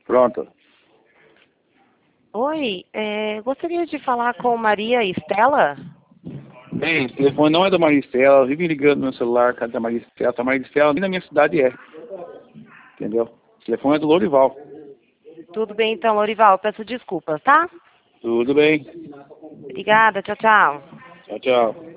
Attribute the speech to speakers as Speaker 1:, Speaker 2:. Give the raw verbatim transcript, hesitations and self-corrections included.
Speaker 1: Pronto.
Speaker 2: Oi, é, gostaria de falar com Maria Estela?
Speaker 1: Bem, esse telefone não é da Maristela, ela vive ligando no meu celular, cadê da Maristela? A Maristela nem na minha cidade é. Entendeu? O telefone é do Lorival.
Speaker 2: Tudo bem então, Lorival, peço desculpas, tá?
Speaker 1: Tudo bem.
Speaker 2: Obrigada, tchau, tchau.
Speaker 1: Tchau, tchau.